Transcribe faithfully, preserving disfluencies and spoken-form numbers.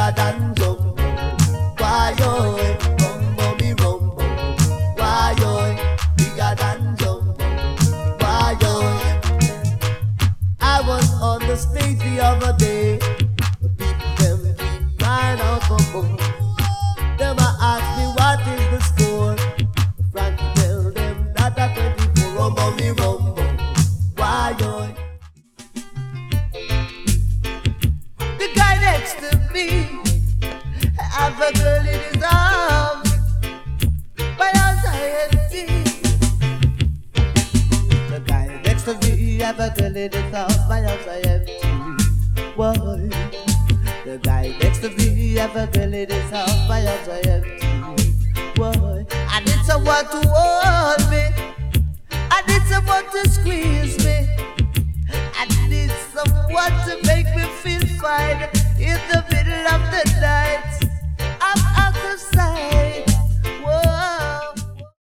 bigger than jumbo. Why yo, rumbo me rumbo. Why yo, bigger than jumbo. Why yo. I was on the stage the other day. The people them keep crying out for more. Them a ask me what is the score. Frankie tell them that a twenty-four rumbo me rumbo. Why yo. The guy next to me have a girl in his arms, my anxiety. The guy next to me have a girl in his arms, my anxiety. Why? The guy next to me have a girl in his arms, my anxiety. Why? I need someone to hold me. I need someone to scream.